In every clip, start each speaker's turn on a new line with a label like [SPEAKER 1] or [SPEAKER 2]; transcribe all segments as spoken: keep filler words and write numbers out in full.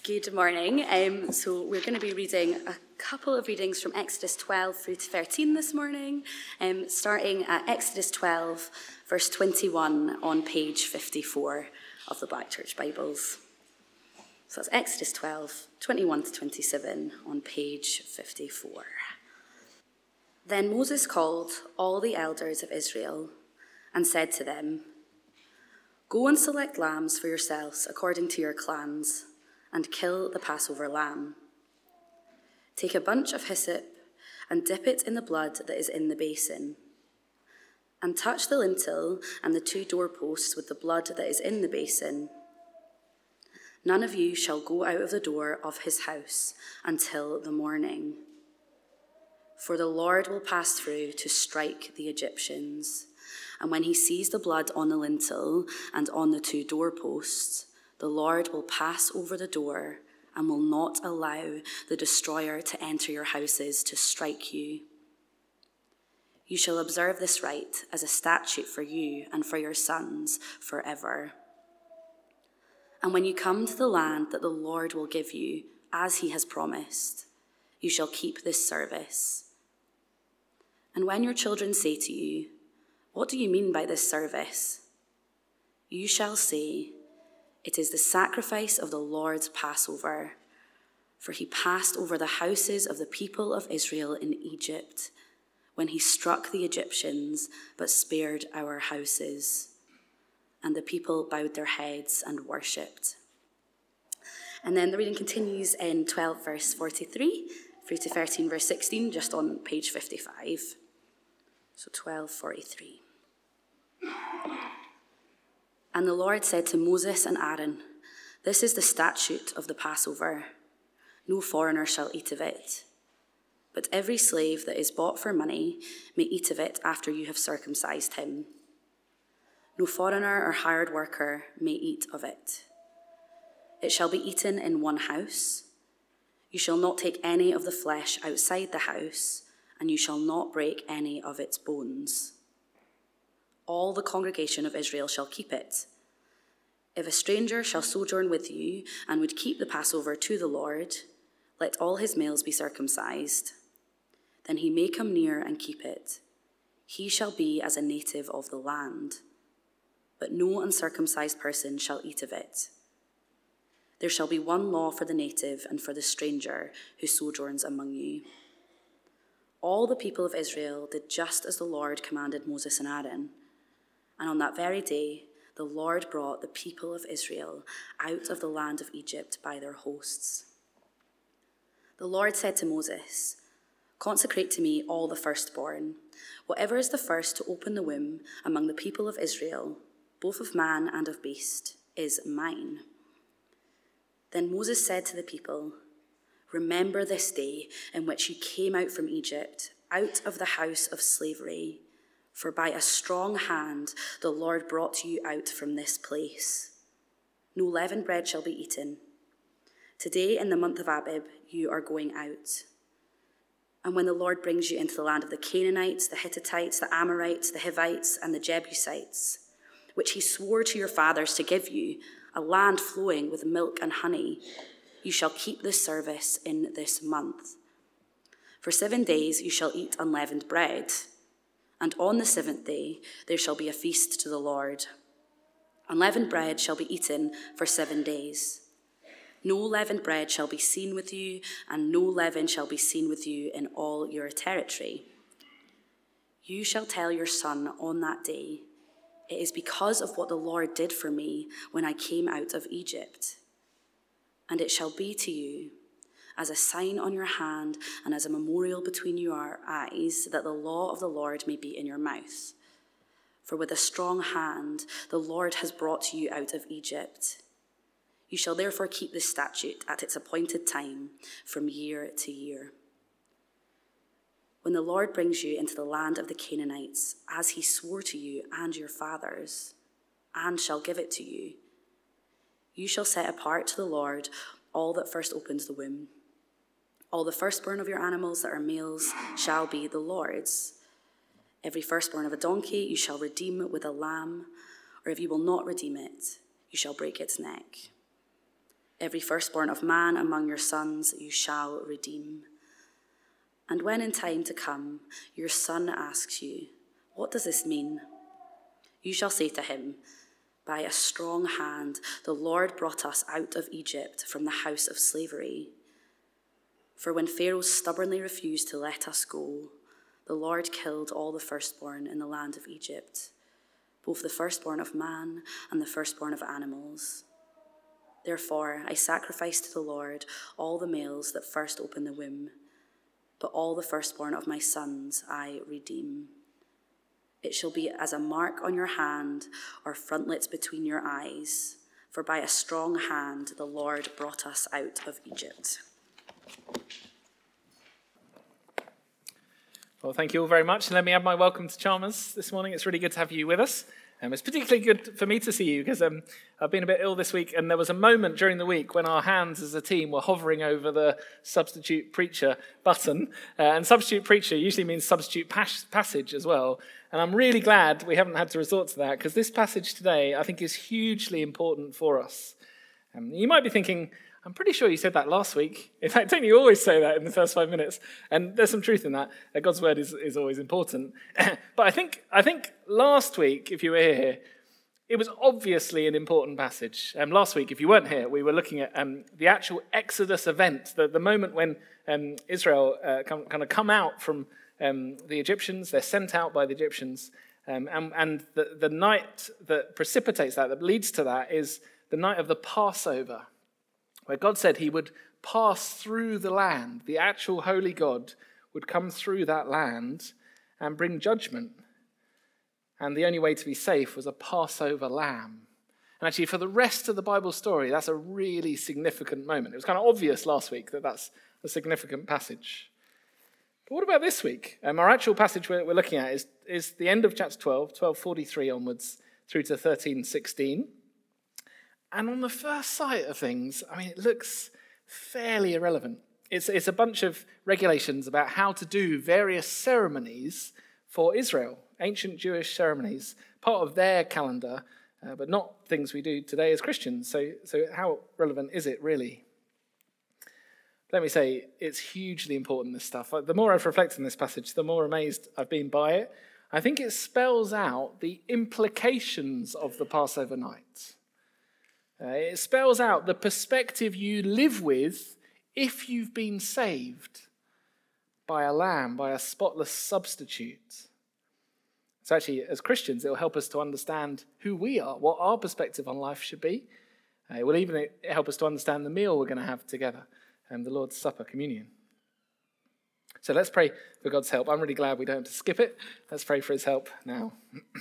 [SPEAKER 1] Good morning. Um, so we're going to be reading a couple of readings from Exodus twelve through to thirteen this morning, um, starting at Exodus twelve, verse twenty-one on page fifty-four of the Black Church Bibles. So that's Exodus twelve, twenty-one to twenty-seven on page fifty-four. Then Moses called all the elders of Israel and said to them, "Go and select lambs for yourselves according to your clans, and kill the Passover lamb. Take a bunch of hyssop and dip it in the blood that is in the basin, and touch the lintel and the two doorposts with the blood that is in the basin. None of you shall go out of the door of his house until the morning. For the Lord will pass through to strike the Egyptians, and when he sees the blood on the lintel and on the two doorposts, the Lord will pass over the door and will not allow the destroyer to enter your houses to strike you. You shall observe this rite as a statute for you and for your sons forever. And when you come to the land that the Lord will give you, as he has promised, you shall keep this service. And when your children say to you, 'What do you mean by this service?' you shall say, 'It is the sacrifice of the Lord's Passover, for he passed over the houses of the people of Israel in Egypt when he struck the Egyptians but spared our houses.' And the people bowed their heads and worshipped." And then the reading continues in twelve verse forty-three through to thirteen verse sixteen, just on page fifty-five. So twelve forty-three. "And the Lord said to Moses and Aaron, 'This is the statute of the Passover. No foreigner shall eat of it. But every slave that is bought for money may eat of it after you have circumcised him. No foreigner or hired worker may eat of it. It shall be eaten in one house. You shall not take any of the flesh outside the house, and you shall not break any of its bones. All the congregation of Israel shall keep it. If a stranger shall sojourn with you and would keep the Passover to the Lord, let all his males be circumcised. Then he may come near and keep it. He shall be as a native of the land. But no uncircumcised person shall eat of it. There shall be one law for the native and for the stranger who sojourns among you.' All the people of Israel did just as the Lord commanded Moses and Aaron. And on that very day, the Lord brought the people of Israel out of the land of Egypt by their hosts. The Lord said to Moses, 'Consecrate to me all the firstborn, whatever is the first to open the womb among the people of Israel, both of man and of beast, is mine.' Then Moses said to the people, 'Remember this day in which you came out from Egypt, out of the house of slavery. For by a strong hand the Lord brought you out from this place. No leavened bread shall be eaten. Today in the month of Abib you are going out. And when the Lord brings you into the land of the Canaanites, the Hittites, the Amorites, the Hivites, and the Jebusites, which he swore to your fathers to give you, a land flowing with milk and honey, you shall keep this service in this month. For seven days you shall eat unleavened bread, and on the seventh day there shall be a feast to the Lord. Unleavened bread shall be eaten for seven days. No leavened bread shall be seen with you, and no leaven shall be seen with you in all your territory. You shall tell your son on that day, "It is because of what the Lord did for me when I came out of Egypt." And it shall be to you as a sign on your hand and as a memorial between your eyes, that the law of the Lord may be in your mouth. For with a strong hand the Lord has brought you out of Egypt. You shall therefore keep this statute at its appointed time from year to year. When the Lord brings you into the land of the Canaanites, as he swore to you and your fathers, and shall give it to you, you shall set apart to the Lord all that first opens the womb. All the firstborn of your animals that are males shall be the Lord's. Every firstborn of a donkey you shall redeem with a lamb, or if you will not redeem it, you shall break its neck. Every firstborn of man among your sons you shall redeem. And when in time to come your son asks you, 'What does this mean?' you shall say to him, 'By a strong hand the Lord brought us out of Egypt from the house of slavery. For when Pharaoh stubbornly refused to let us go, the Lord killed all the firstborn in the land of Egypt, both the firstborn of man and the firstborn of animals. Therefore I sacrifice to the Lord all the males that first open the womb, but all the firstborn of my sons I redeem. It shall be as a mark on your hand or frontlets between your eyes, for by a strong hand the Lord brought us out of Egypt.'"
[SPEAKER 2] Well, thank you all very much. And let me add my welcome to Chalmers this morning. It's really good to have you with us. Um, it's particularly good for me to see you because um, I've been a bit ill this week, and there was a moment during the week when our hands as a team were hovering over the substitute preacher button. Uh, and substitute preacher usually means substitute pas- passage as well. And I'm really glad we haven't had to resort to that, because this passage today I think is hugely important for us. Um, you might be thinking, I'm pretty sure you said that last week. In fact, don't you always say that in the first five minutes? And there's some truth in that. Uh, God's word is, is always important. But I think I think last week, if you were here, it was obviously an important passage. Um, last week, if you weren't here, we were looking at um, the actual Exodus event, the, the moment when um, Israel uh, come, kind of come out from um, the Egyptians. They're sent out by the Egyptians. Um, and and the, the night that precipitates that, that leads to that, is the night of the Passover, where God said he would pass through the land. The actual holy God would come through that land and bring judgment. And the only way to be safe was a Passover lamb. And actually, for the rest of the Bible story, that's a really significant moment. It was kind of obvious last week that that's a significant passage. But what about this week? Um, our actual passage we're, we're looking at is, is the end of chapter twelve, twelve forty-three onwards, through to thirteen sixteen. And on the first sight of things, I mean, it looks fairly irrelevant. It's, it's a bunch of regulations about how to do various ceremonies for Israel, ancient Jewish ceremonies, part of their calendar, uh, but not things we do today as Christians. So, so how relevant is it really? Let me say, it's hugely important, this stuff. The more I've reflected on this passage, the more amazed I've been by it. I think it spells out the implications of the Passover night. Uh, it spells out the perspective you live with if you've been saved by a lamb, by a spotless substitute. So actually, as Christians, it will help us to understand who we are, what our perspective on life should be. Uh, it will even help us to understand the meal we're going to have together, and the Lord's Supper, communion. So let's pray for God's help. I'm really glad we don't have to skip it. Let's pray for his help now.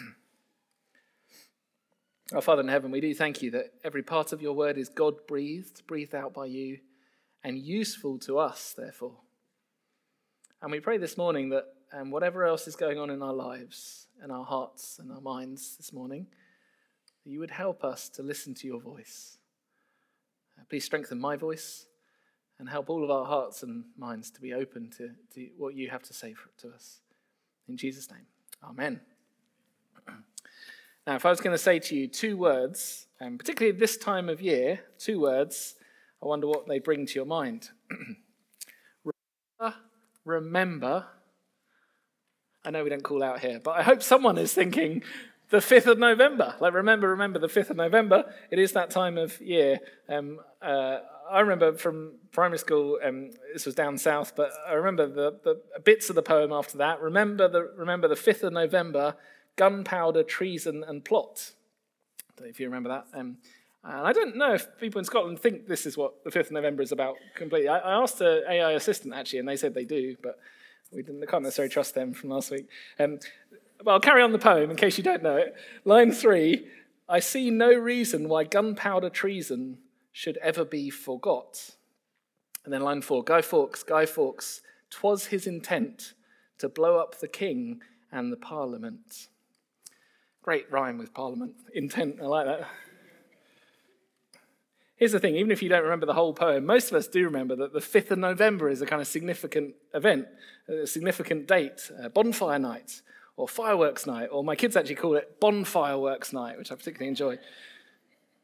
[SPEAKER 2] Our Father in heaven, we do thank you that every part of your word is God-breathed, breathed out by you, and useful to us, therefore. And we pray this morning that um, whatever else is going on in our lives and our hearts and our minds this morning, that you would help us to listen to your voice. Uh, please strengthen my voice and help all of our hearts and minds to be open to, to what you have to say for, to us. In Jesus' name, amen. Now, if I was going to say to you two words, um, particularly this time of year, two words, I wonder what they bring to your mind. remember, remember. I know we don't call out here, but I hope someone is thinking the fifth of November. Like, remember, remember the fifth of November. It is that time of year. Um, uh, I remember from primary school, um, this was down south, but I remember the, the bits of the poem after that. Remember the, remember the fifth of November, gunpowder, treason, and plot. I don't know if you remember that. Um, and I don't know if people in Scotland think this is what the fifth of November is about completely. I, I asked an A I assistant, actually, and they said they do, but we didn't, I can't necessarily trust them from last week. Um, but I'll carry on the poem in case you don't know it. Line three, I see no reason why gunpowder treason should ever be forgot. And then line four, Guy Fawkes, Guy Fawkes, 'twas his intent to blow up the king and the parliament. Great rhyme with parliament. Intent, I like that. Here's the thing, even if you don't remember the whole poem, most of us do remember that the fifth of November is a kind of significant event, a significant date, a bonfire night, or fireworks night, or my kids actually call it bonfire works night, which I particularly enjoy.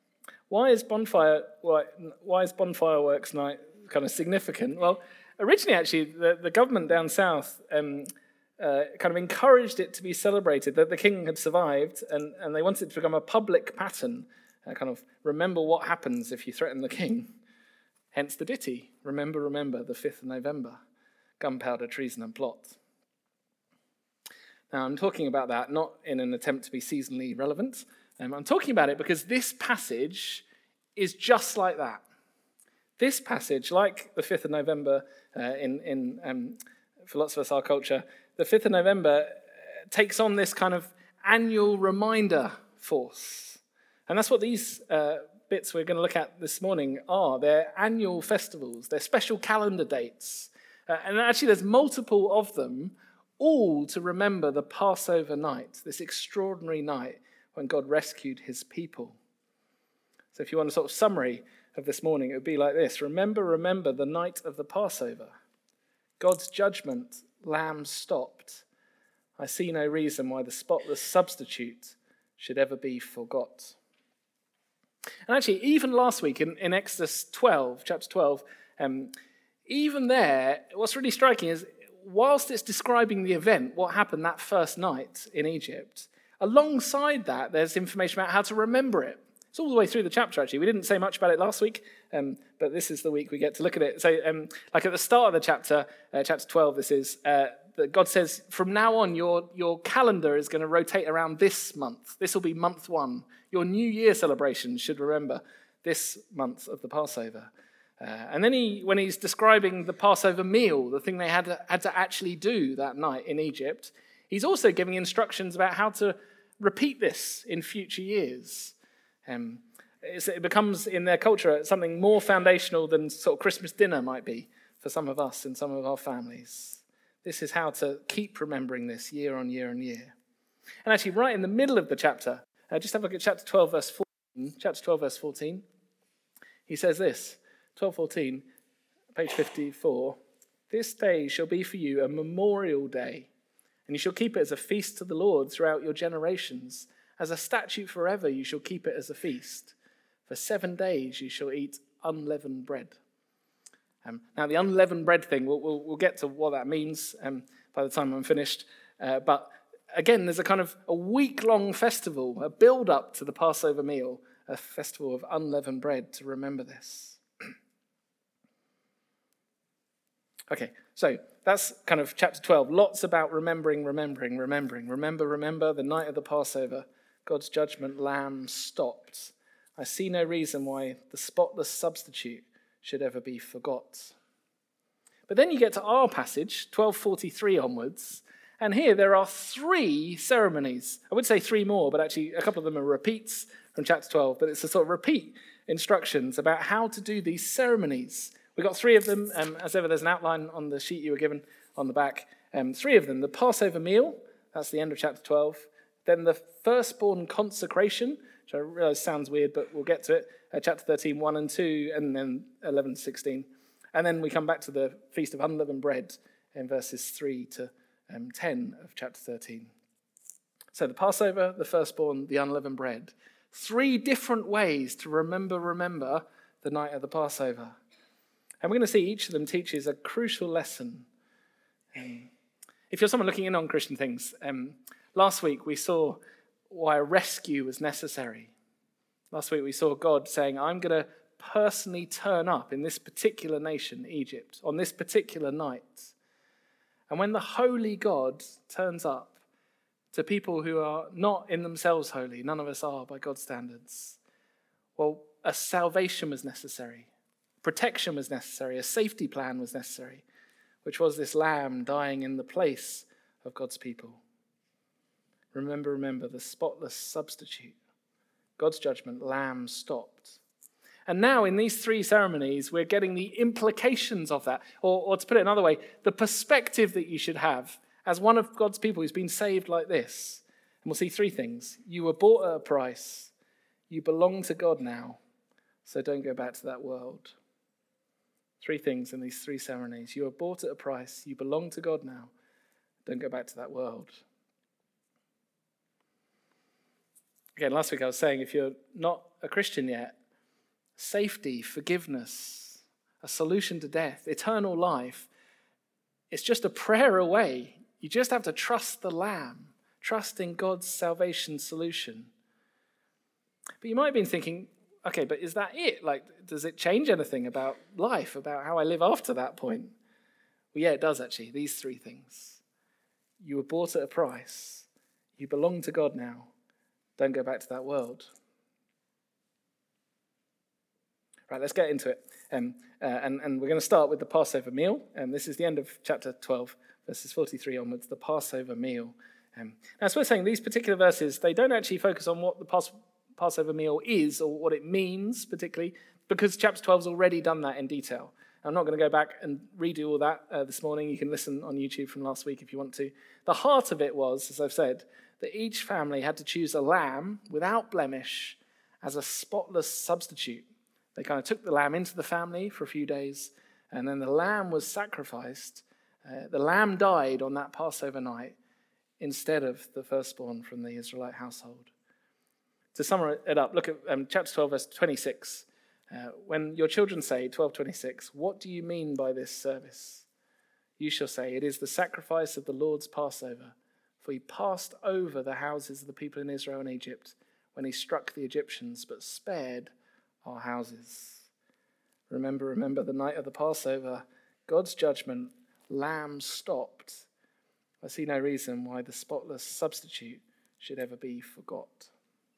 [SPEAKER 2] Why is bonfire why, why is bonfire works night kind of significant? Well, originally, actually, the, the government down south um, uh, kind of encouraged it to be celebrated, that the king had survived, and, and they wanted it to become a public pattern, uh, kind of remember what happens if you threaten the king. Hence the ditty, remember, remember, the fifth of November, gunpowder, treason and plot. Now, I'm talking about that not in an attempt to be seasonally relevant. Um, I'm talking about it because this passage is just like that. This passage, like the fifth of November uh, in, in um, for lots of us, our culture, the fifth of November takes on this kind of annual reminder force. And that's what these uh, bits we're going to look at this morning are. They're annual festivals. They're special calendar dates. Uh, and actually there's multiple of them, all to remember the Passover night, this extraordinary night when God rescued his people. So if you want a sort of summary of this morning, it would be like this. Remember, remember the night of the Passover. God's judgment, lamb stopped. I see no reason why the spotless substitute should ever be forgot. And actually, even last week in, in Exodus twelve, chapter twelve, um, even there, what's really striking is, whilst it's describing the event, what happened that first night in Egypt, alongside that, there's information about how to remember it. It's all the way through the chapter, actually. We didn't say much about it last week, um, but this is the week we get to look at it. So, um, like at the start of the chapter, uh, chapter twelve, this is, uh, that God says, from now on, your, your calendar is going to rotate around this month. This will be month one. Your New Year celebration should remember this month of the Passover. Uh, and then he, when he's describing the Passover meal, the thing they had to, had to actually do that night in Egypt, he's also giving instructions about how to repeat this in future years. Um, it becomes, in their culture, something more foundational than sort of Christmas dinner might be for some of us and some of our families. This is how to keep remembering this year on year on year. And actually, right in the middle of the chapter, uh, just have a look at chapter twelve, verse fourteen. Chapter twelve, verse fourteen. He says this, twelve fourteen, page fifty-four. This day shall be for you a memorial day, and you shall keep it as a feast to the Lord throughout your generations. As a statute forever you shall keep it as a feast. For seven days you shall eat unleavened bread. Um, now the unleavened bread thing, we'll, we'll, we'll get to what that means um, by the time I'm finished. Uh, but again, there's a kind of a week-long festival, a build-up to the Passover meal, a festival of unleavened bread to remember this. Okay, so that's kind of chapter twelve. Lots about remembering, remembering, remembering. Remember, remember, the night of the Passover, God's judgment lamb stopped. I see no reason why the spotless substitute should ever be forgot. But then you get to our passage, twelve forty-three onwards, and here there are three ceremonies. I would say three more, but actually a couple of them are repeats from chapter twelve, but it's a sort of repeat instructions about how to do these ceremonies. We've got three of them. Um, as ever, there's an outline on the sheet you were given on the back. Um, three of them. The Passover meal, that's the end of chapter twelve. Then the firstborn consecration, which I realise sounds weird, but we'll get to it. Uh, chapter thirteen, one and two, and then eleven to sixteen. And then we come back to the Feast of Unleavened Bread in verses three to um, ten of chapter thirteen. So the Passover, the firstborn, the unleavened bread. Three different ways to remember, remember the night of the Passover. And we're going to see each of them teaches a crucial lesson. Um, if you're someone looking in on Christian things, um, last week we saw why a rescue was necessary. Last week we saw God saying, I'm going to personally turn up in this particular nation, Egypt, on this particular night. And when the holy God turns up to people who are not in themselves holy, none of us are by God's standards, well, a salvation was necessary. Protection was necessary. A safety plan was necessary, which was this lamb dying in the place of God's people. Remember, remember, the spotless substitute. God's judgment, lamb stopped. And now in these three ceremonies, we're getting the implications of that. Or, or to put it another way, the perspective that you should have as one of God's people who's been saved like this. And we'll see three things. You were bought at a price. You belong to God now. So don't go back to that world. Three things in these three ceremonies. You were bought at a price. You belong to God now. Don't go back to that world. Again, last week I was saying if you're not a Christian yet, safety, forgiveness, a solution to death, eternal life. It's just a prayer away. You just have to trust the Lamb, trust in God's salvation solution. But you might have been thinking, okay, but is that it? Like, does it change anything about life, about how I live after that point? Well, yeah, it does actually. These three things. You were bought at a price. You belong to God now. Don't go back to that world. Right, let's get into it. Um, uh, and, and we're going to start with the Passover meal. Um, this is the end of chapter twelve, verses forty-three onwards, the Passover meal. Um, now, as we're saying, these particular verses, they don't actually focus on what the Pas- Passover meal is or what it means particularly, because chapter twelve has already done that in detail. I'm not going to go back and redo all that uh, this morning. You can listen on YouTube from last week if you want to. The heart of it was, as I've said, that each family had to choose a lamb without blemish as a spotless substitute. They kind of took the lamb into the family for a few days, and then the lamb was sacrificed. Uh, the lamb died on that Passover night instead of the firstborn from the Israelite household. To sum it up, look at um, chapter twelve, verse twenty-six. Uh, when your children say, twelve twenty-six, what do you mean by this service? You shall say, it is the sacrifice of the Lord's Passover, for he passed over the houses of the people in Israel and Egypt when he struck the Egyptians, but spared our houses. Remember, remember the night of the Passover, God's judgment, lamb stopped. I see no reason why the spotless substitute should ever be forgot.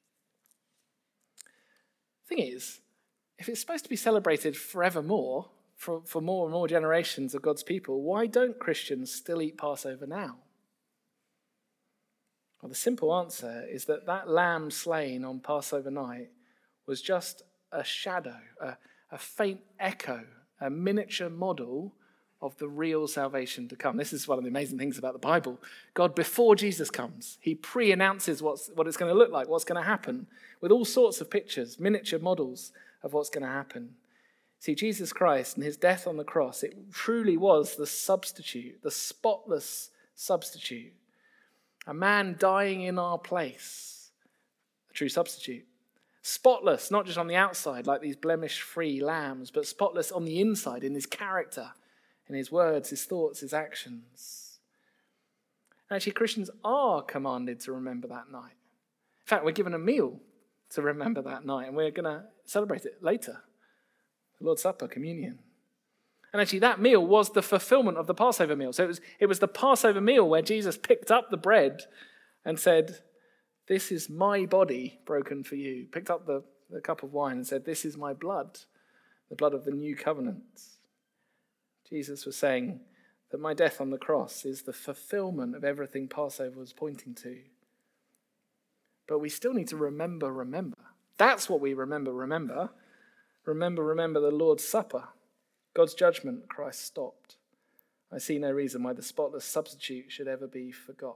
[SPEAKER 2] Thing is, if it's supposed to be celebrated forevermore, for, for more and more generations of God's people, why don't Christians still eat Passover now? Well, the simple answer is that that lamb slain on Passover night was just a shadow, a, a faint echo, a miniature model of the real salvation to come. This is one of the amazing things about the Bible. God, before Jesus comes, he pre-announces what's, what it's going to look like, what's going to happen, with all sorts of pictures, miniature models of what's going to happen. See, Jesus Christ and his death on the cross, it truly was the substitute, the spotless substitute. A man dying in our place, a true substitute. Spotless, not just on the outside like these blemish-free lambs, but spotless on the inside in his character, in his words, his thoughts, his actions. Actually, Christians are commanded to remember that night. In fact, we're given a meal to remember that night, and we're going to celebrate it later. The Lord's Supper, communion. And actually, that meal was the fulfillment of the Passover meal. So it was, it was the Passover meal where Jesus picked up the bread and said, this is my body broken for you. Picked up the, the cup of wine and said, this is my blood, the blood of the new covenant. Jesus was saying that my death on the cross is the fulfillment of everything Passover was pointing to. But we still need to remember, remember. That's what we remember, remember. Remember, remember the Lord's Supper. God's judgment, Christ stopped. I see no reason why the spotless substitute should ever be forgot.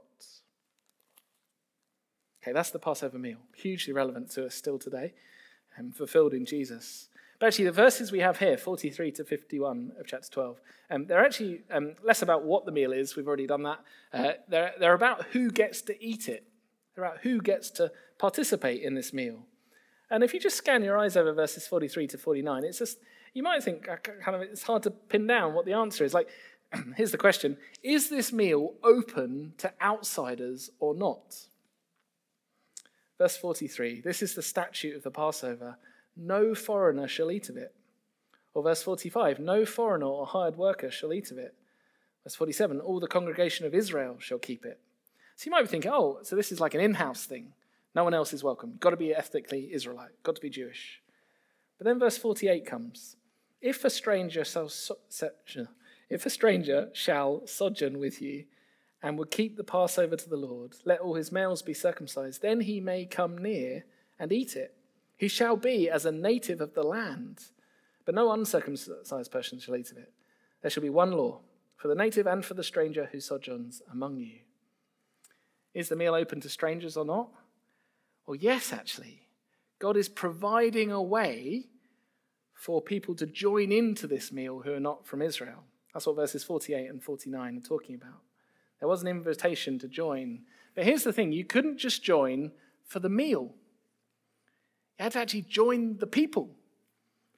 [SPEAKER 2] Okay, that's the Passover meal. Hugely relevant to us still today and fulfilled in Jesus. But actually, the verses we have here, forty-three to fifty-one of chapter twelve, um, they're actually um, less about what the meal is. We've already done that. Uh, they're, they're about who gets to eat it. They're about who gets to participate in this meal. And if you just scan your eyes over verses forty-three to forty-nine, it's just, you might think kind of it's hard to pin down what the answer is. Like, here's the question. Is this meal open to outsiders or not? Verse forty-three, this is the statute of the Passover. No foreigner shall eat of it. Or verse forty-five, no foreigner or hired worker shall eat of it. Verse forty-seven, all the congregation of Israel shall keep it. So you might be thinking, oh, so this is like an in-house thing. No one else is welcome. Got to be ethnically Israelite. Got to be Jewish. But then verse forty-eight comes. If a stranger shall, so, if a stranger shall sojourn with you and would keep the Passover to the Lord, let all his males be circumcised, then he may come near and eat it. He shall be as a native of the land, but no uncircumcised person shall eat of it. There shall be one law for the native and for the stranger who sojourns among you. Is the meal open to strangers or not? Well, yes, actually. God is providing a way for people to join into this meal who are not from Israel. That's what verses forty-eight and forty-nine are talking about. There was an invitation to join. But here's the thing, you couldn't just join for the meal. You had to actually join the people.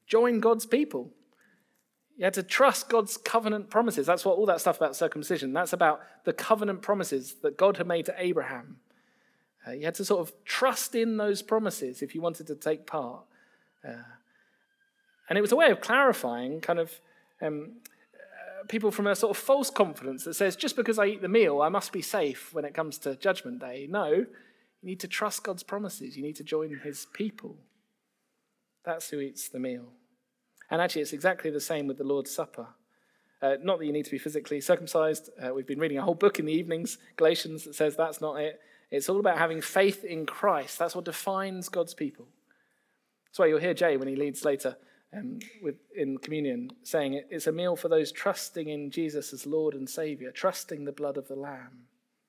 [SPEAKER 2] join God's people. You had to trust God's covenant promises. That's what all that stuff about circumcision, that's about the covenant promises that God had made to Abraham. Uh, you had to sort of trust in those promises if you wanted to take part. Uh, and it was a way of clarifying kind of um, uh, people from a sort of false confidence that says, just because I eat the meal, I must be safe when it comes to Judgment Day. No, you need to trust God's promises. You need to join his people. That's who eats the meal. And actually, it's exactly the same with the Lord's Supper. Uh, not that you need to be physically circumcised. Uh, we've been reading a whole book in the evenings, Galatians, that says that's not it. It's all about having faith in Christ. That's what defines God's people. That's why you'll hear Jay when he leads later um, with, in communion saying it, it's a meal for those trusting in Jesus as Lord and Saviour, trusting the blood of the Lamb.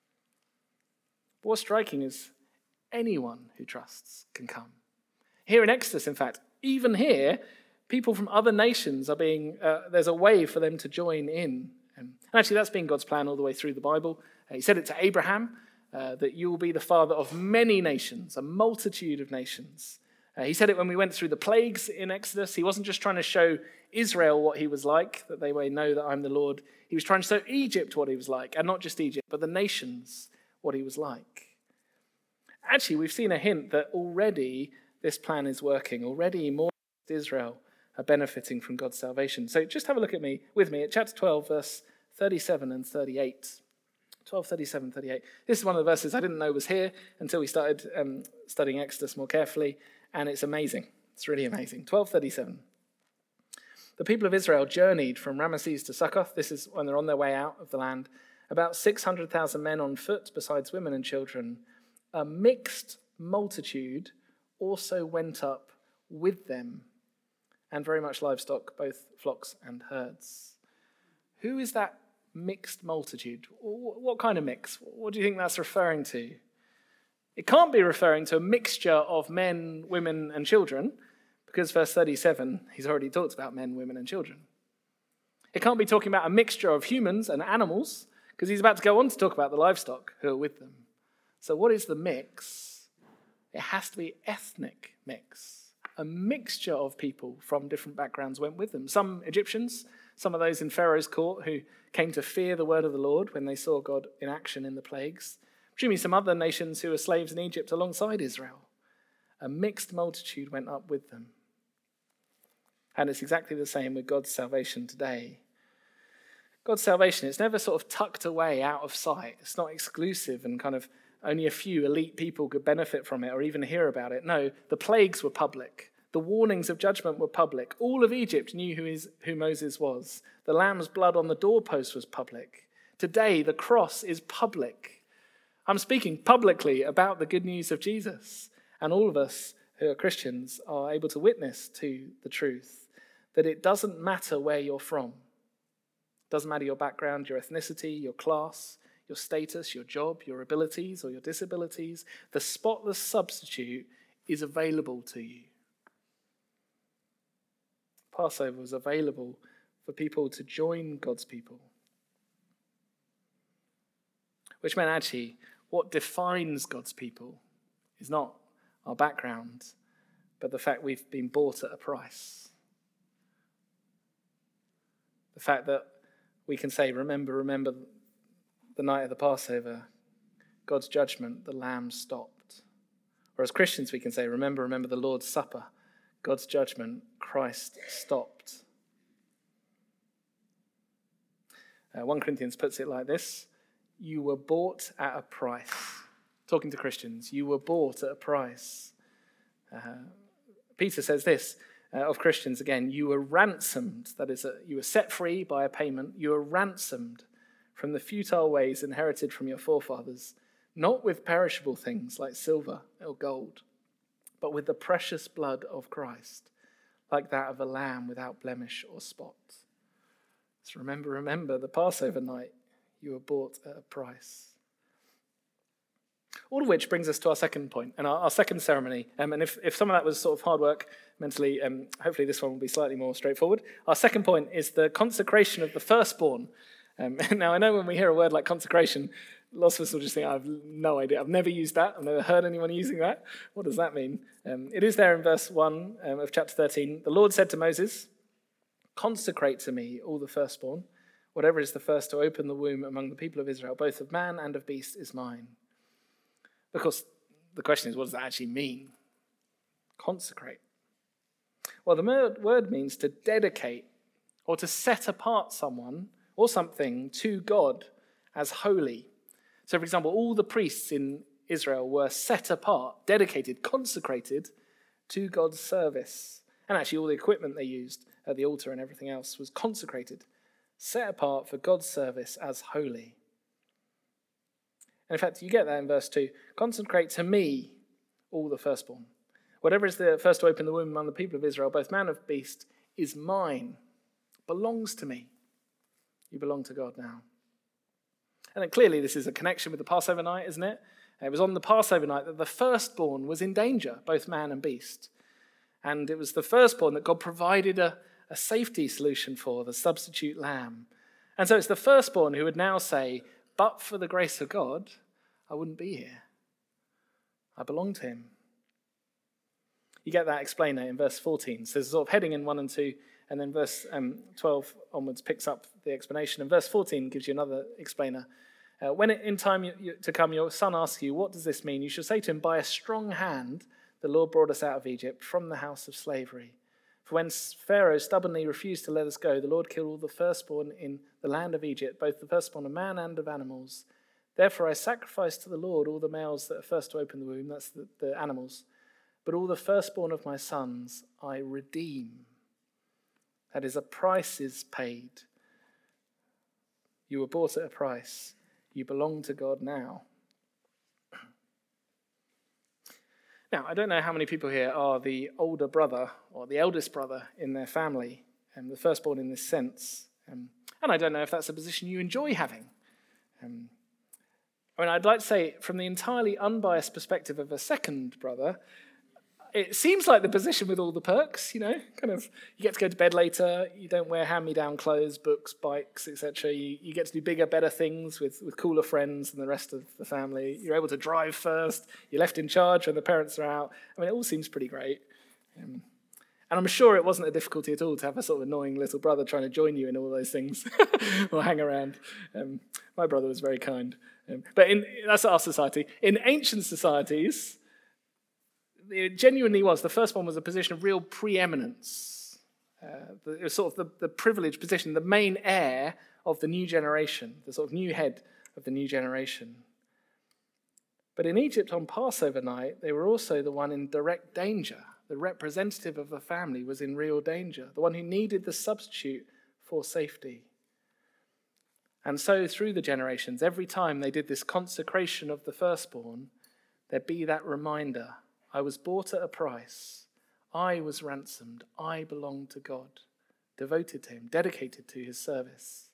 [SPEAKER 2] But what's striking is anyone who trusts can come. Here in Exodus, in fact, even here, people from other nations are being, uh, there's a way for them to join in. Um, and actually, that's been God's plan all the way through the Bible. Uh, he said it to Abraham, uh, that you will be the father of many nations, a multitude of nations. Uh, he said it when we went through the plagues in Exodus. He wasn't just trying to show Israel what he was like, that they may know that I'm the Lord. He was trying to show Egypt what he was like, and not just Egypt, but the nations what he was like. Actually, we've seen a hint that already this plan is working. Already more Israel are benefiting from God's salvation. So just have a look at me, with me, at chapter twelve, verse thirty-seven and thirty-eight. twelve, thirty-seven, thirty-eight. This is one of the verses I didn't know was here until we started um, studying Exodus more carefully, and it's amazing. It's really amazing. twelve thirty-seven. The people of Israel journeyed from Ramesses to Succoth. This is when they're on their way out of the land. About six hundred thousand men on foot, besides women and children. A mixed multitude also went up with them, and very much livestock, both flocks and herds. Who is that mixed multitude? What kind of mix? What do you think that's referring to? It can't be referring to a mixture of men, women, and children, because verse thirty-seven, he's already talked about men, women, and children. It can't be talking about a mixture of humans and animals, because he's about to go on to talk about the livestock who are with them. So what is the mix? It has to be ethnic mix. A mixture of people from different backgrounds went with them. Some Egyptians, some of those in Pharaoh's court who came to fear the word of the Lord when they saw God in action in the plagues. Presumably some other nations who were slaves in Egypt alongside Israel. A mixed multitude went up with them. And it's exactly the same with God's salvation today. God's salvation, it's never sort of tucked away out of sight. It's not exclusive and kind of only a few elite people could benefit from it or even hear about it. No, the plagues were public. The warnings of judgment were public. All of Egypt knew who, is, who Moses was. The lamb's blood on the doorpost was public. Today, the cross is public. I'm speaking publicly about the good news of Jesus. And all of us who are Christians are able to witness to the truth that it doesn't matter where you're from. It doesn't matter your background, your ethnicity, your class, your status, your job, your abilities or your disabilities. The spotless substitute is available to you. Passover was available for people to join God's people. Which meant actually what defines God's people is not our background, but the fact we've been bought at a price. The fact that we can say, remember, remember the night of the Passover, God's judgment, the lamb stopped. Or as Christians we can say, remember, remember the Lord's Supper, God's judgment, Christ stopped. Uh, First Corinthians puts it like this: you were bought at a price. Talking to Christians, you were bought at a price. Uh, Peter says this uh, of Christians again: you were ransomed. That is, a, you were set free by a payment. You were ransomed from the futile ways inherited from your forefathers, not with perishable things like silver or gold, but with the precious blood of Christ, like that of a lamb without blemish or spot. So remember, remember the Passover night, you were bought at a price. All of which brings us to our second point, and our, our second ceremony. Um, and if, if some of that was sort of hard work mentally, um, hopefully this one will be slightly more straightforward. Our second point is the consecration of the firstborn. Um, now, I know when we hear a word like consecration, lots of us will just think, I have no idea. I've never used that. I've never heard anyone using that. What does that mean? Um, it is there in verse one um, of chapter thirteen. The Lord said to Moses, consecrate to me all the firstborn. Whatever is the first to open the womb among the people of Israel, both of man and of beast, is mine. Because the question is, what does that actually mean? Consecrate. Well, the word means to dedicate or to set apart someone or something to God as holy. So, for example, all the priests in Israel were set apart, dedicated, consecrated to God's service. And actually all the equipment they used at the altar and everything else was consecrated, set apart for God's service as holy. And in fact, you get that in verse two. Consecrate to me all the firstborn. Whatever is the first to open the womb among the people of Israel, both man and beast, is mine, belongs to me. You belong to God now. And then clearly this is a connection with the Passover night, isn't it? It was on the Passover night that the firstborn was in danger, both man and beast. And it was the firstborn that God provided a, a safety solution for, the substitute lamb. And so it's the firstborn who would now say, but for the grace of God, I wouldn't be here. I belong to him. You get that explained there in verse fourteen. So there's sort of heading in one and two, and then verse um, twelve onwards picks up the explanation. And verse fourteen gives you another explainer. Uh, when it, in time you, you, to come your son asks you, what does this mean? You shall say to him, by a strong hand the Lord brought us out of Egypt from the house of slavery. For when Pharaoh stubbornly refused to let us go, the Lord killed all the firstborn in the land of Egypt, both the firstborn of man and of animals. Therefore I sacrifice to the Lord all the males that are first to open the womb, that's the, the animals. But all the firstborn of my sons I redeem. That is, a price is paid. You were bought at a price. You belong to God now. Now, I don't know how many people here are the older brother or the eldest brother in their family, and the firstborn in this sense. Um, and I don't know if that's a position you enjoy having. Um, I mean, I'd like to say, from the entirely unbiased perspective of a second brother, it seems like the position with all the perks, you know, kind of, you get to go to bed later, you don't wear hand-me-down clothes, books, bikes, et cetera. You, you get to do bigger, better things with, with cooler friends than the rest of the family. You're able to drive first. You're left in charge when the parents are out. I mean, it all seems pretty great. Um, and I'm sure it wasn't a difficulty at all to have a sort of annoying little brother trying to join you in all those things or hang around. Um, my brother was very kind. Um, but in, that's our society. In ancient societies, it genuinely was. The first one was a position of real preeminence. Uh, it was sort of the, the privileged position, the main heir of the new generation, the sort of new head of the new generation. But in Egypt on Passover night, they were also the one in direct danger. The representative of the family was in real danger, the one who needed the substitute for safety. And so through the generations, every time they did this consecration of the firstborn, there'd be that reminder, I was bought at a price. I was ransomed. I belong to God, devoted to him, dedicated to his service.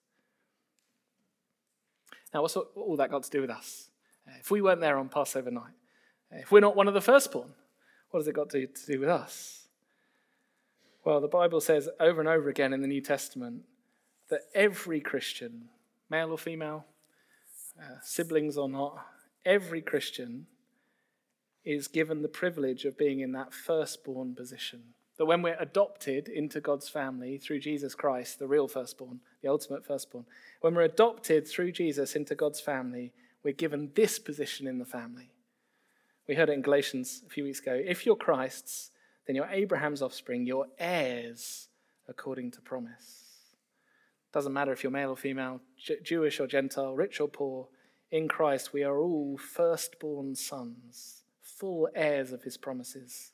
[SPEAKER 2] Now, what's all that got to do with us? If we weren't there on Passover night, if we're not one of the firstborn, what has it got to, to do with us? Well, the Bible says over and over again in the New Testament that every Christian, male or female, uh, siblings or not, every Christian is given the privilege of being in that firstborn position. That when we're adopted into God's family through Jesus Christ, the real firstborn, the ultimate firstborn, when we're adopted through Jesus into God's family, we're given this position in the family. We heard it in Galatians a few weeks ago. If you're Christ's, then you're Abraham's offspring, you're heirs according to promise. Doesn't matter if you're male or female, J- Jewish or Gentile, rich or poor, in Christ we are all firstborn sons, full heirs of his promises.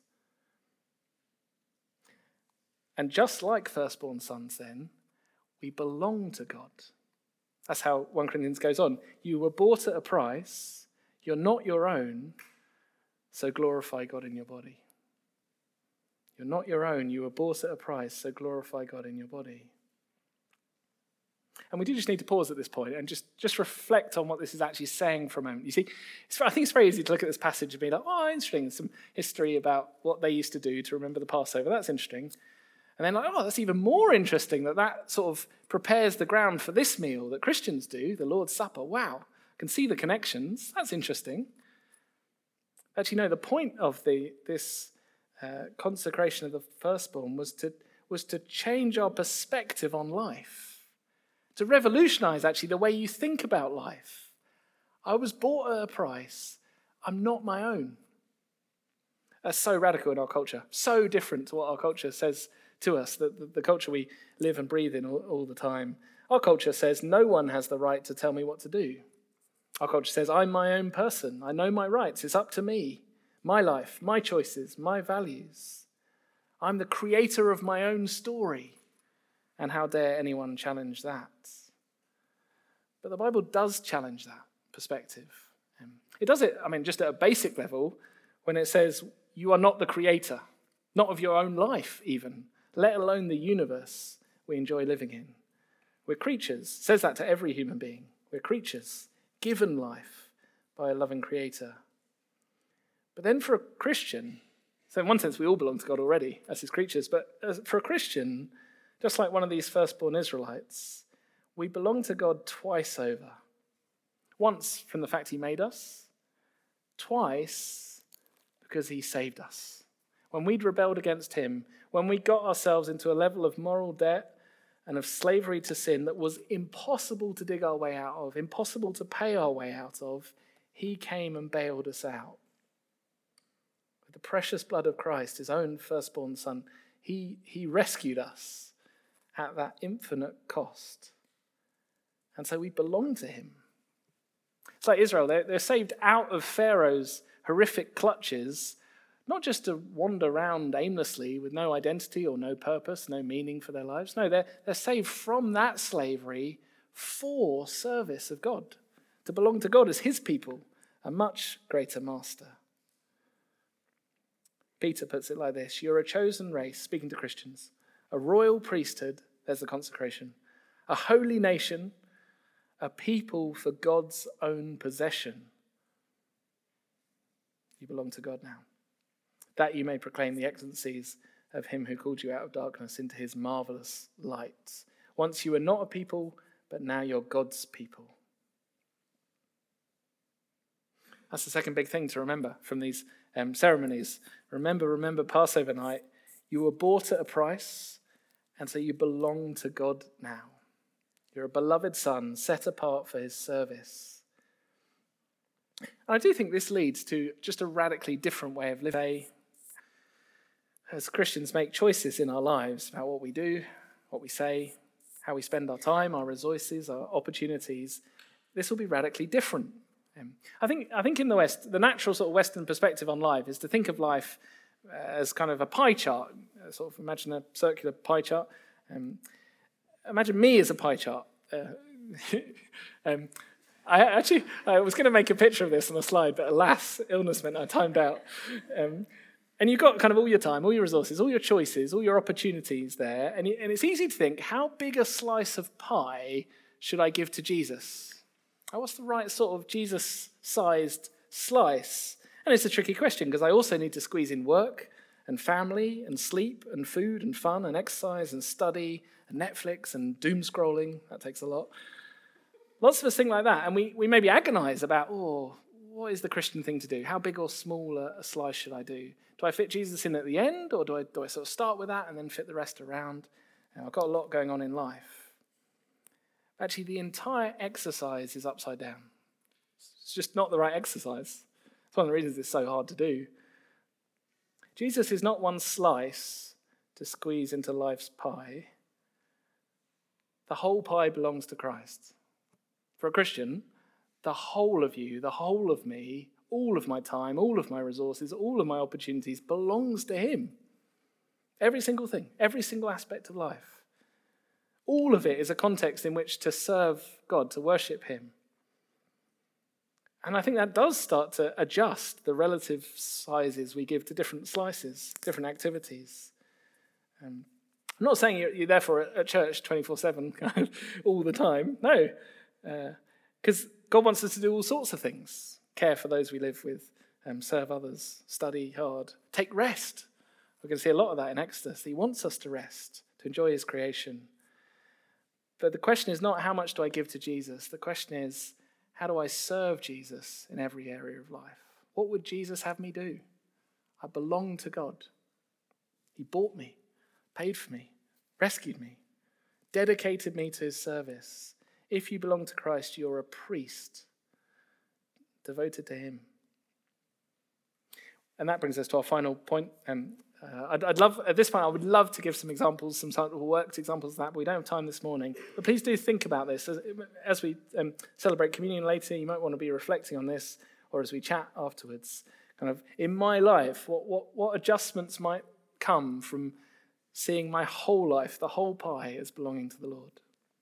[SPEAKER 2] And just like firstborn sons then, we belong to God. That's how First Corinthians goes on. You were bought at a price, you're not your own, so glorify God in your body. You're not your own, you were bought at a price, so glorify God in your body. And we do just need to pause at this point and just, just reflect on what this is actually saying for a moment. You see, it's, I think it's very easy to look at this passage and be like, oh, interesting, some history about what they used to do to remember the Passover. That's interesting. And then like, oh, that's even more interesting that that sort of prepares the ground for this meal that Christians do, the Lord's Supper. Wow. can see the connections. That's interesting. Actually, no, the point of the this uh, consecration of the firstborn was to was to change our perspective on life, to revolutionize, actually, the way you think about life. I was bought at a price. I'm not my own. That's so radical in our culture, so different to what our culture says to us, the, the, the culture we live and breathe in all, all the time. Our culture says no one has the right to tell me what to do. Our culture says I'm my own person. I know my rights. It's up to me, my life, my choices, my values. I'm the creator of my own story. And how dare anyone challenge that? But the Bible does challenge that perspective. It does it, I mean, just at a basic level, when it says you are not the creator, not of your own life even, let alone the universe we enjoy living in. We're creatures. It says that to every human being. We're creatures, given life by a loving creator. But then for a Christian, so in one sense we all belong to God already as his creatures, but as, for a Christian, just like one of these firstborn Israelites, we belong to God twice over. Once from the fact he made us, twice because he saved us. When we'd rebelled against him, when we got ourselves into a level of moral debt and of slavery to sin that was impossible to dig our way out of, impossible to pay our way out of, he came and bailed us out. With the precious blood of Christ, his own firstborn son, he, he rescued us at that infinite cost. And so we belong to him. It's like Israel, they're, they're saved out of Pharaoh's horrific clutches, not just to wander around aimlessly with no identity or no purpose, no meaning for their lives. No, they're, they're saved from that slavery for service of God, to belong to God as his people, a much greater master. Peter puts it like this: you're a chosen race, speaking to Christians, a royal priesthood, there's the consecration, a holy nation, a people for God's own possession. You belong to God now, that you may proclaim the excellencies of him who called you out of darkness into his marvelous light. Once you were not a people, but now you're God's people. That's the second big thing to remember from these um, ceremonies. Remember, remember Passover night. You were bought at a price, and so you belong to God now. You're a beloved son, set apart for his service. And I do think this leads to just a radically different way of living. As Christians make choices in our lives about what we do, what we say, how we spend our time, our resources, our opportunities, this will be radically different. Um, I think I think in the West, the natural sort of Western perspective on life is to think of life as kind of a pie chart. Sort of imagine a circular pie chart. Um, imagine me as a pie chart. Uh, um, I actually I was going to make a picture of this on a slide, but alas, illness meant I timed out. Um, and you've got kind of all your time, all your resources, all your choices, all your opportunities there. And, and it's easy to think, how big a slice of pie should I give to Jesus? What's the right sort of Jesus-sized slice? And it's a tricky question because I also need to squeeze in work and family and sleep and food and fun and exercise and study and Netflix and doom scrolling. That takes a lot. Lots of us think like that, and we, we maybe agonize about, oh, what is the Christian thing to do? How big or small a, a slice should I do? Do I fit Jesus in at the end, or do I, do I sort of start with that and then fit the rest around? Now, I've got a lot going on in life. Actually, the entire exercise is upside down. It's just not the right exercise. It's one of the reasons it's so hard to do. Jesus is not one slice to squeeze into life's pie. The whole pie belongs to Christ. For a Christian, the whole of you, the whole of me, all of my time, all of my resources, all of my opportunities belongs to him. Every single thing, every single aspect of life. All of it is a context in which to serve God, to worship him. And I think that does start to adjust the relative sizes we give to different slices, different activities. Um, I'm not saying you're, you're therefore at church twenty-four seven all the time. No, because uh, God wants us to do all sorts of things. Care for those we live with, um, serve others, study hard, take rest. We're going to see a lot of that in Exodus. He wants us to rest, to enjoy his creation. But the question is not how much do I give to Jesus? The question is, How do I serve Jesus in every area of life? What would Jesus have me do? I belong to God. He bought me, paid for me, rescued me, dedicated me to his service. If you belong to Christ, you're a priest devoted to him. And that brings us to our final point. Um, uh, I'd, I'd love, at this point, I would love to give some examples, some sort of worked examples of that, but we don't have time this morning. But please do think about this. As, as we um, celebrate communion later, you might want to be reflecting on this, or as we chat afterwards. Kind of, in my life, what, what, what adjustments might come from seeing my whole life, the whole pie, as belonging to the Lord.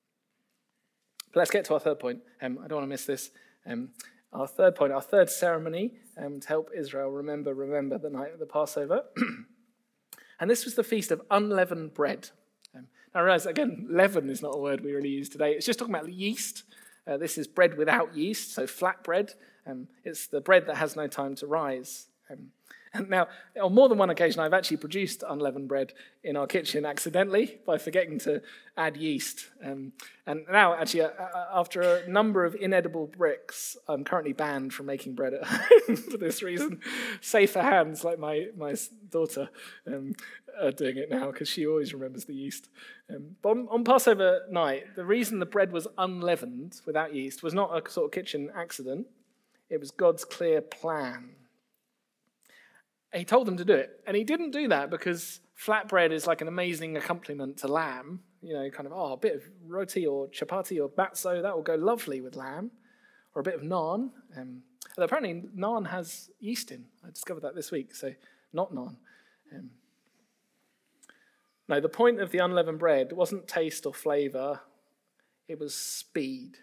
[SPEAKER 2] But let's get to our third point. Um, I don't want to miss this. Um, Our third point, our third ceremony um, to help Israel remember, remember the night of the Passover. And this was the Feast of Unleavened Bread. Um, now I realize, again, leaven is not a word we really use today. It's just talking about yeast. Uh, this is bread without yeast, so flat bread. Um, it's the bread that has no time to rise. Um, and now, on more than one occasion, I've actually produced unleavened bread in our kitchen accidentally by forgetting to add yeast. Um, and now, actually, uh, after a number of inedible bricks, I'm currently banned from making bread at home for this reason. Safer hands, like my, my daughter, um, are doing it now because she always remembers the yeast. Um, but on, on Passover night, the reason the bread was unleavened without yeast was not a sort of kitchen accident. It was God's clear plan. He told them to do it. And he didn't do that because flatbread is like an amazing accompaniment to lamb. You know, kind of, oh, a bit of roti or chapati or batso, that will go lovely with lamb. Or a bit of naan. Um, apparently, naan has yeast in. I discovered that this week, so not naan. Um, no, the point of the unleavened bread wasn't taste or flavour. It was speed.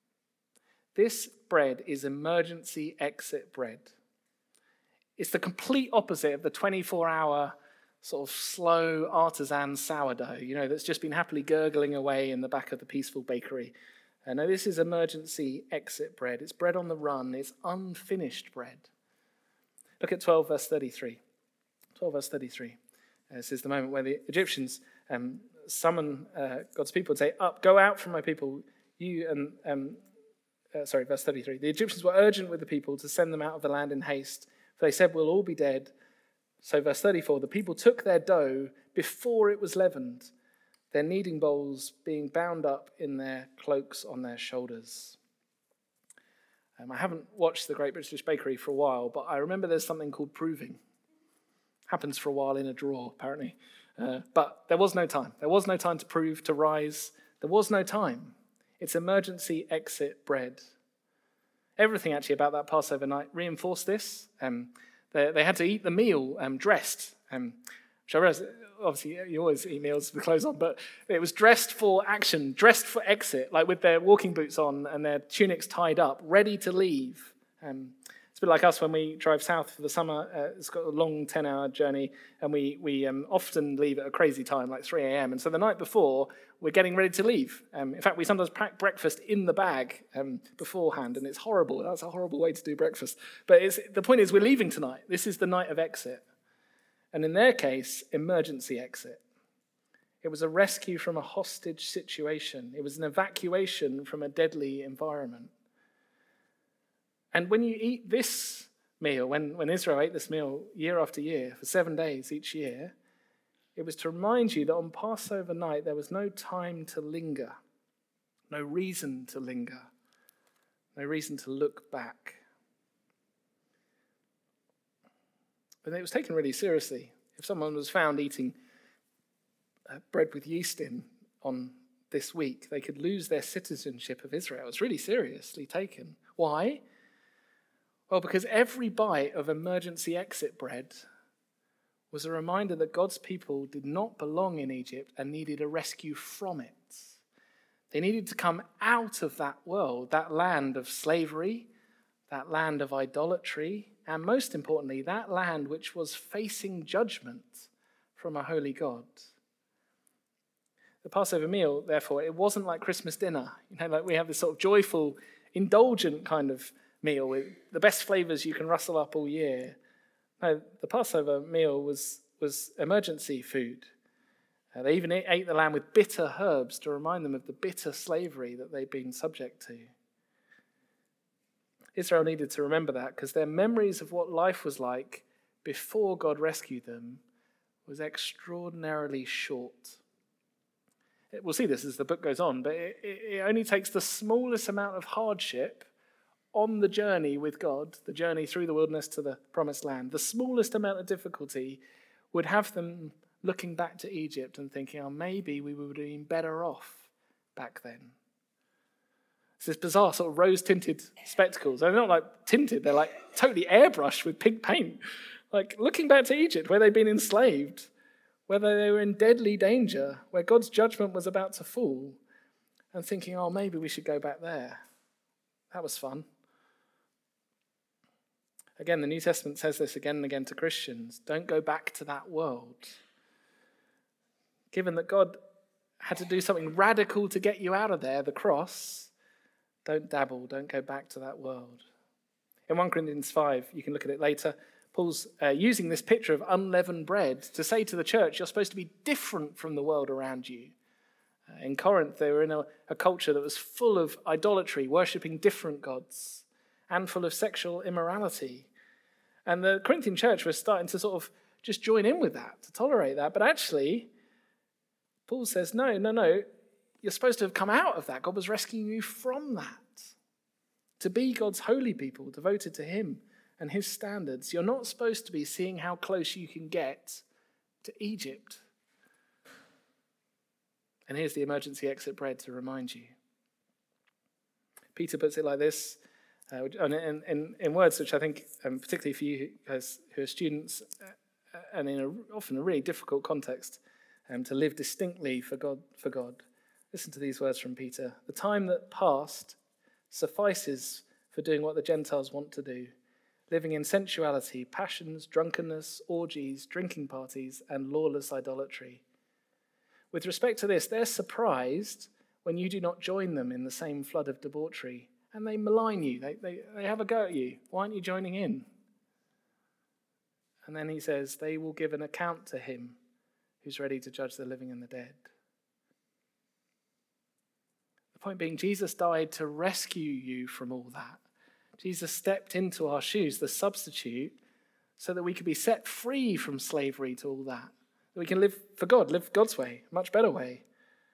[SPEAKER 2] This bread is emergency exit bread. It's the complete opposite of the twenty-four hour sort of slow artisan sourdough, you know, that's just been happily gurgling away in the back of the peaceful bakery. Uh, no, this is emergency exit bread. It's bread on the run. It's unfinished bread. Look at twelve verse thirty-three. twelve verse thirty-three. Uh, this is the moment where the Egyptians um, summon uh, God's people and say, up, go out from my people. You and, um, uh, sorry, verse thirty-three. The Egyptians were urgent with the people to send them out of the land in haste. They said, we'll all be dead. So verse thirty-four, the people took their dough before it was leavened, their kneading bowls being bound up in their cloaks on their shoulders. Um, I haven't watched The Great British Bakery for a while, but I remember there's something called proving. Happens for a while in a drawer, apparently. Uh, but there was no time. There was no time to prove, to rise. There was no time. It's emergency exit bread. Everything actually about that Passover night reinforced this. Um, they, they had to eat the meal um, dressed, um, which I realize, obviously you always eat meals with clothes on, but it was dressed for action, dressed for exit, like with their walking boots on and their tunics tied up, ready to leave. Um, it's a bit like us when we drive south for the summer. Uh, it's got a long ten-hour journey, and we, we um, often leave at a crazy time, like three a.m. And so the night before, we're getting ready to leave. Um, in fact, we sometimes pack breakfast in the bag um, beforehand, and it's horrible. That's a horrible way to do breakfast. But it's, the point is, we're leaving tonight. This is the night of exit. And in their case, emergency exit. It was a rescue from a hostage situation. It was an evacuation from a deadly environment. And when you eat this meal, when, when Israel ate this meal year after year, for seven days each year, it was to remind you that on Passover night, there was no time to linger, no reason to linger, no reason to look back. But it was taken really seriously. If someone was found eating uh, bread with yeast in on this week, they could lose their citizenship of Israel. It's really seriously taken. Why? Well, because every bite of emergency exit bread was a reminder that God's people did not belong in Egypt and needed a rescue from it. They needed to come out of that world, that land of slavery, that land of idolatry, and most importantly, that land which was facing judgment from a holy God. The Passover meal, therefore, it wasn't like Christmas dinner. You know, like we have this sort of joyful, indulgent kind of meal with the best flavors you can rustle up all year. No, the Passover meal was, was emergency food. Uh, they even ate the lamb with bitter herbs to remind them of the bitter slavery that they'd been subject to. Israel needed to remember that because their memories of what life was like before God rescued them was extraordinarily short. We'll see this as the book goes on, but it, it only takes the smallest amount of hardship on the journey with God, the journey through the wilderness to the promised land. The smallest amount of difficulty would have them looking back to Egypt and thinking, oh, maybe we would have been better off back then. It's this bizarre sort of rose-tinted spectacles. They're not like tinted, they're like totally airbrushed with pink paint. Like looking back to Egypt where they'd been enslaved, where they were in deadly danger, where God's judgment was about to fall, and thinking, oh, maybe we should go back there. That was fun. Again, the New Testament says this again and again to Christians. Don't go back to that world. Given that God had to do something radical to get you out of there, the cross, don't dabble, don't go back to that world. In First Corinthians five, you can look at it later, Paul's uh, using this picture of unleavened bread to say to the church, you're supposed to be different from the world around you. Uh, in Corinth, they were in a, a culture that was full of idolatry, worshipping different gods, and full of sexual immorality. And the Corinthian church was starting to sort of just join in with that, to tolerate that. But actually, Paul says, no, no, no, you're supposed to have come out of that. God was rescuing you from that. To be God's holy people, devoted to him and his standards. You're not supposed to be seeing how close you can get to Egypt. And here's the emergency exit bread to remind you. Peter puts it like this, uh, in, in, in words which I think, um, particularly for you guys who are students, uh, and in a, often a really difficult context, um, to live distinctly for God, for God. Listen to these words from Peter. The time that passed suffices for doing what the Gentiles want to do, living in sensuality, passions, drunkenness, orgies, drinking parties, and lawless idolatry. With respect to this, they're surprised when you do not join them in the same flood of debauchery, and they malign you. They, they, they have a go at you. Why aren't you joining in? And then he says, they will give an account to him who's ready to judge the living and the dead. The point being, Jesus died to rescue you from all that. Jesus stepped into our shoes, the substitute, so that we could be set free from slavery to all that. That we can live for God, live God's way, a much better way.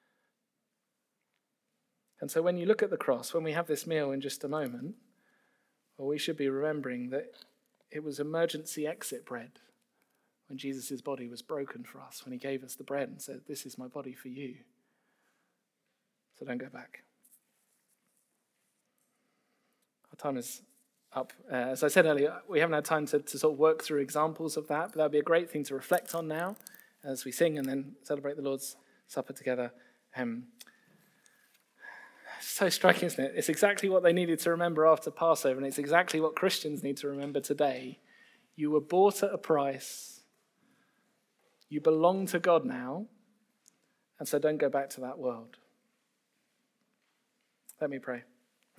[SPEAKER 2] And so when you look at the cross, when we have this meal in just a moment, well, we should be remembering that it was emergency exit bread when Jesus' body was broken for us, when he gave us the bread and said, this is my body for you. So don't go back. Our time is up. Uh, as I said earlier, we haven't had time to, to sort of work through examples of that, but that would be a great thing to reflect on now as we sing and then celebrate the Lord's Supper together. Um, so striking, isn't it? It's exactly what they needed to remember after Passover, and it's exactly what Christians need to remember today. You were bought at a price. You belong to God now, and so don't go back to that world. Let me pray.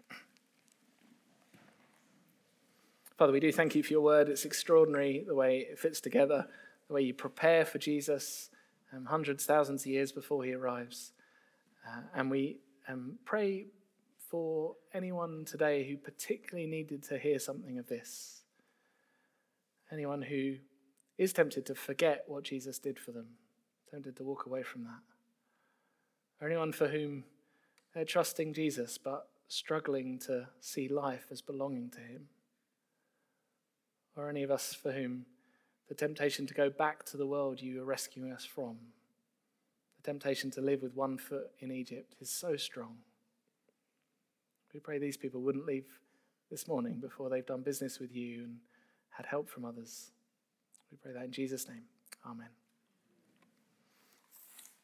[SPEAKER 2] Father, we do thank you for your word. It's extraordinary the way it fits together, the way you prepare for Jesus um, hundreds, thousands of years before he arrives. Uh, and we um, pray for anyone today who particularly needed to hear something of this. Anyone who is tempted to forget what Jesus did for them, tempted to walk away from that. Or anyone for whom they're trusting Jesus but struggling to see life as belonging to him. Or any of us for whom the temptation to go back to the world you are rescuing us from, the temptation to live with one foot in Egypt is so strong. We pray these people wouldn't leave this morning before they've done business with you and had help from others. We pray that in Jesus' name. Amen.